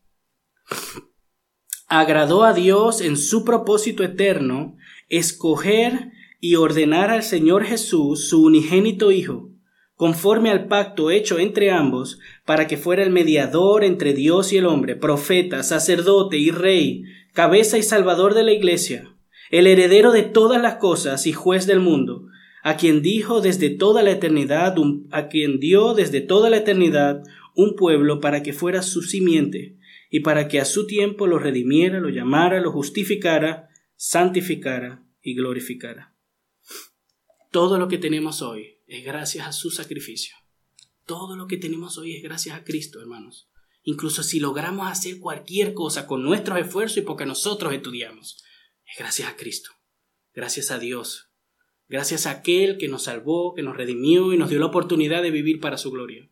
Agradó a Dios en su propósito eterno escoger y ordenar al Señor Jesús, su unigénito Hijo, conforme al pacto hecho entre ambos, para que fuera el mediador entre Dios y el hombre, profeta, sacerdote y rey, cabeza y salvador de la Iglesia, el heredero de todas las cosas y juez del mundo, a quien dijo desde toda la eternidad, un, a quien dio desde toda la eternidad un pueblo para que fuera su simiente, y para que a su tiempo lo redimiera, lo llamara, lo justificara, santificara y glorificara. Todo lo que tenemos hoy es gracias a su sacrificio. Todo lo que tenemos hoy es gracias a Cristo, hermanos. Incluso si logramos hacer cualquier cosa con nuestros esfuerzos y porque nosotros estudiamos, es gracias a Cristo, gracias a Dios, gracias a aquel que nos salvó, que nos redimió y nos dio la oportunidad de vivir para su gloria.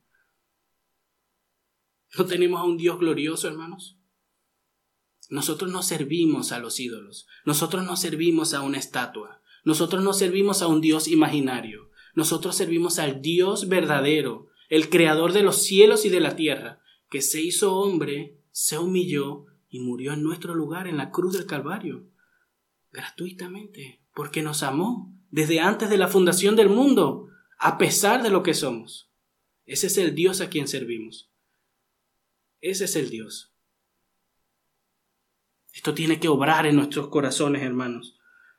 ¿No tenemos a un Dios glorioso, hermanos? Nosotros no servimos a los ídolos, nosotros no servimos a una estatua, nosotros no servimos a un Dios imaginario, nosotros servimos al Dios verdadero, el creador de los cielos y de la tierra, que se hizo hombre, se humilló y murió en nuestro lugar en la cruz del Calvario, gratuitamente, porque nos amó desde antes de la fundación del mundo, a pesar de lo que somos. Ese es el Dios a quien servimos. Ese es el Dios. Esto tiene que obrar en nuestros corazones, hermanos.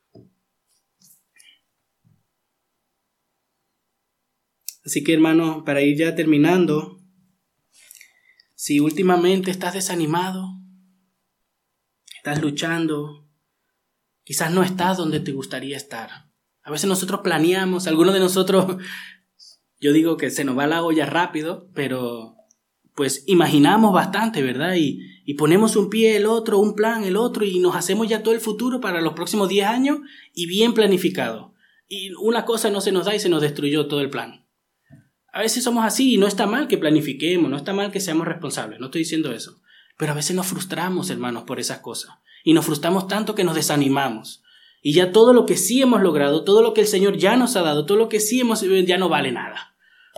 Así que, hermano, para ir ya terminando, si últimamente estás desanimado, estás luchando, quizás no estás donde te gustaría estar. A veces nosotros planeamos, algunos de nosotros, yo digo que se nos va la olla rápido, pero pues imaginamos bastante, ¿verdad? Y, y ponemos un pie, el otro, un plan, el otro, y nos hacemos ya todo el futuro para los próximos diez años y bien planificado. Y una cosa no se nos da y se nos destruyó todo el plan. A veces somos así y no está mal que planifiquemos, no está mal que seamos responsables, no estoy diciendo eso. Pero a veces nos frustramos, hermanos, por esas cosas. Y nos frustramos tanto que nos desanimamos. Y ya todo lo que sí hemos logrado, todo lo que el Señor ya nos ha dado, todo lo que sí hemos, ya no vale nada.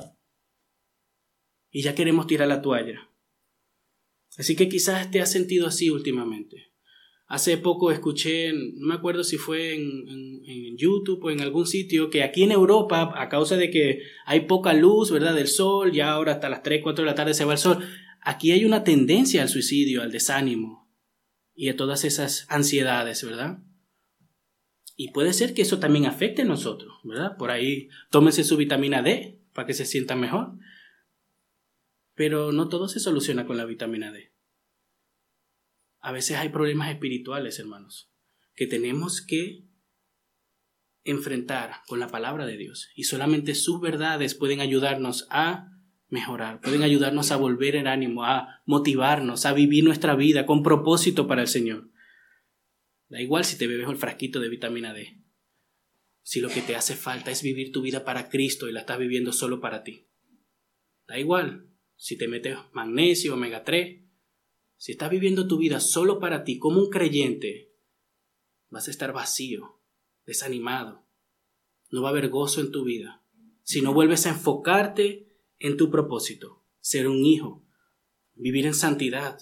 Y ya queremos tirar la toalla. Así que quizás te has sentido así últimamente. Hace poco escuché, no me acuerdo si fue en, en, en YouTube o en algún sitio, que aquí en Europa, a causa de que hay poca luz, ¿verdad?, del sol, ya ahora hasta las tres, cuatro de la tarde se va el sol, aquí hay una tendencia al suicidio, al desánimo y a todas esas ansiedades, ¿verdad? Y puede ser que eso también afecte a nosotros, ¿verdad? Por ahí tómense su vitamina D para que se sientan mejor. Pero no todo se soluciona con la vitamina D. A veces hay problemas espirituales, hermanos, que tenemos que enfrentar con la palabra de Dios. Y solamente sus verdades pueden ayudarnos a mejorar, pueden ayudarnos a volver el ánimo, a motivarnos, a vivir nuestra vida con propósito para el Señor. Da igual si te bebes el frasquito de vitamina D. Si lo que te hace falta es vivir tu vida para Cristo y la estás viviendo solo para ti. Da igual si te metes magnesio, omega tres. Si estás viviendo tu vida solo para ti, como un creyente, vas a estar vacío, desanimado. No va a haber gozo en tu vida. Si no vuelves a enfocarte en tu propósito, ser un hijo, vivir en santidad,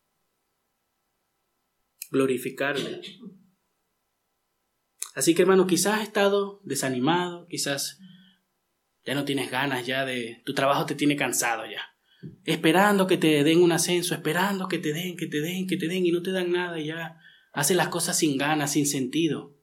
glorificarle. Así que, hermano, quizás has estado desanimado, quizás ya no tienes ganas ya de... Tu trabajo te tiene cansado ya. Esperando que te den un ascenso, esperando que te den, que te den, que te den y no te dan nada y ya haces las cosas sin ganas, sin sentido.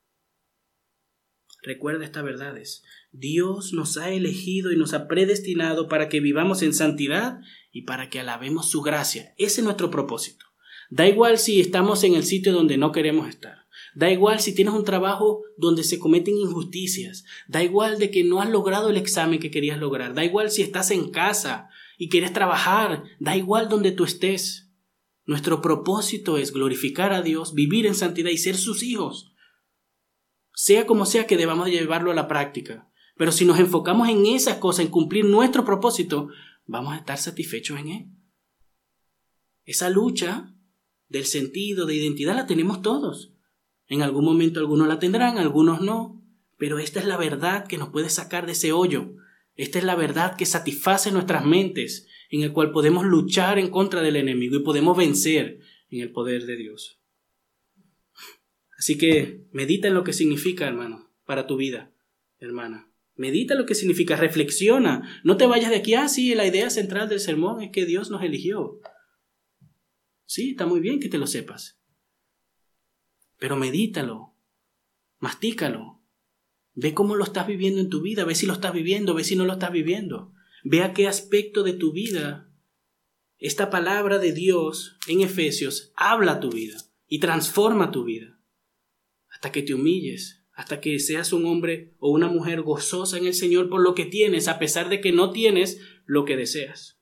Recuerda estas verdades. Dios nos ha elegido y nos ha predestinado para que vivamos en santidad y para que alabemos su gracia. Ese es nuestro propósito. Da igual si estamos en el sitio donde no queremos estar. Da igual si tienes un trabajo donde se cometen injusticias. Da igual de que no has logrado el examen que querías lograr. Da igual si estás en casa y quieres trabajar. Da igual donde tú estés. Nuestro propósito es glorificar a Dios, vivir en santidad y ser sus hijos. Sea como sea que debamos llevarlo a la práctica. Pero si nos enfocamos en esas cosas, en cumplir nuestro propósito, vamos a estar satisfechos en él. Esa lucha del sentido, de identidad, la tenemos todos. En algún momento algunos la tendrán, algunos no. Pero esta es la verdad que nos puede sacar de ese hoyo. Esta es la verdad que satisface nuestras mentes, en el cual podemos luchar en contra del enemigo y podemos vencer en el poder de Dios. Así que medita en lo que significa, hermano, para tu vida, hermana. Medita lo que significa, reflexiona. No te vayas de aquí, ah, sí, la idea central del sermón es que Dios nos eligió. Sí, está muy bien que te lo sepas. Pero medítalo, mastícalo. Ve cómo lo estás viviendo en tu vida, ve si lo estás viviendo, ve si no lo estás viviendo. Ve a qué aspecto de tu vida esta palabra de Dios en Efesios habla a tu vida y transforma tu vida hasta que te humilles, hasta que seas un hombre o una mujer gozosa en el Señor por lo que tienes, a pesar de que no tienes lo que deseas.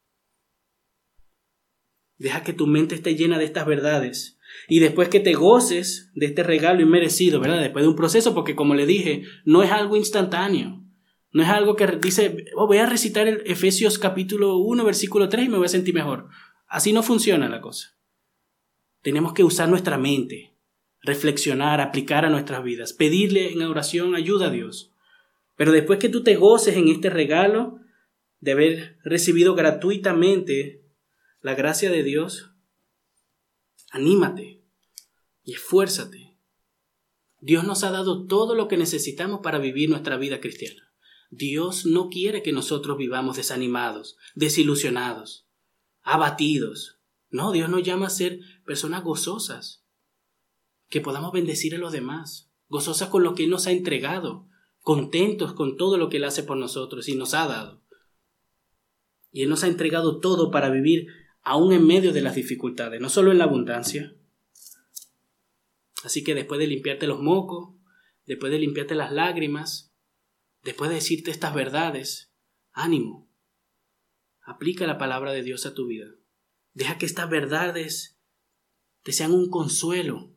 Deja que tu mente esté llena de estas verdades y después que te goces de este regalo inmerecido, ¿verdad? Después de un proceso, porque como le dije, no es algo instantáneo. No es algo que dice, oh, voy a recitar el Efesios capítulo uno, versículo tres y me voy a sentir mejor. Así no funciona la cosa. Tenemos que usar nuestra mente, reflexionar, aplicar a nuestras vidas, pedirle en oración ayuda a Dios. Pero después que tú te goces en este regalo de haber recibido gratuitamente la gracia de Dios, anímate y esfuérzate. Dios nos ha dado todo lo que necesitamos para vivir nuestra vida cristiana. Dios no quiere que nosotros vivamos desanimados, desilusionados, abatidos. No, Dios nos llama a ser personas gozosas, que podamos bendecir a los demás, gozosas con lo que Él nos ha entregado, contentos con todo lo que Él hace por nosotros y nos ha dado. Y Él nos ha entregado todo para vivir aún en medio de las dificultades, no solo en la abundancia. Así que después de limpiarte los mocos, después de limpiarte las lágrimas, después de decirte estas verdades, ánimo, aplica la palabra de Dios a tu vida. Deja que estas verdades te sean un consuelo.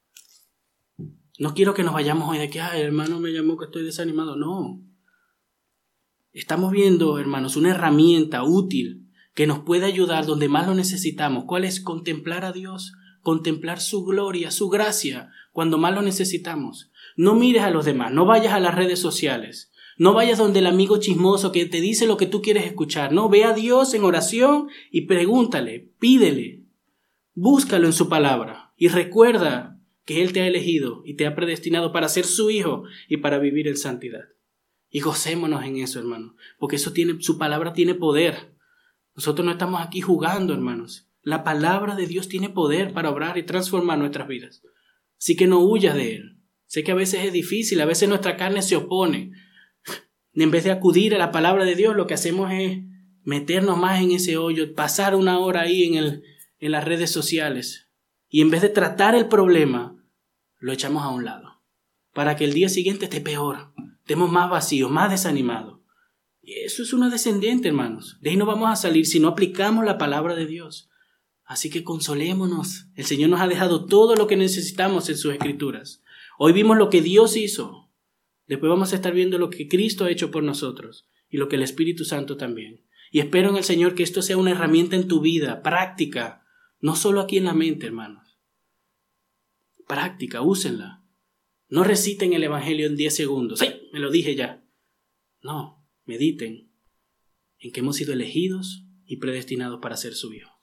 No quiero que nos vayamos hoy de que, ay, hermano me llamó que estoy desanimado. No. Estamos viendo, hermanos, una herramienta útil que nos puede ayudar donde más lo necesitamos. ¿Cuál es? Contemplar a Dios, contemplar su gloria, su gracia, cuando más lo necesitamos. No mires a los demás, no vayas a las redes sociales, no vayas donde el amigo chismoso que te dice lo que tú quieres escuchar. No, ve a Dios en oración y pregúntale, pídele, búscalo en su palabra y recuerda que Él te ha elegido y te ha predestinado para ser su hijo y para vivir en santidad. Y gocémonos en eso, hermano, porque eso tiene, su palabra tiene poder. Nosotros no estamos aquí jugando, hermanos. La palabra de Dios tiene poder para obrar y transformar nuestras vidas. Así que no huyas de Él. Sé que a veces es difícil, a veces nuestra carne se opone. En vez de acudir a la palabra de Dios, lo que hacemos es meternos más en ese hoyo, pasar una hora ahí en, el, en las redes sociales. Y en vez de tratar el problema, lo echamos a un lado. Para que el día siguiente esté peor. Estemos más vacíos, más desanimados. Y eso es una descendiente, hermanos. De ahí no vamos a salir si no aplicamos la palabra de Dios. Así que consolémonos. El Señor nos ha dejado todo lo que necesitamos en sus Escrituras. Hoy vimos lo que Dios hizo. Después vamos a estar viendo lo que Cristo ha hecho por nosotros y lo que el Espíritu Santo también. Y espero en el Señor que esto sea una herramienta en tu vida, práctica, no solo aquí en la mente, hermanos. Práctica, úsenla. No reciten el Evangelio en diez segundos. ¡Sí! Me lo dije ya. No, mediten en que hemos sido elegidos y predestinados para ser su hijo.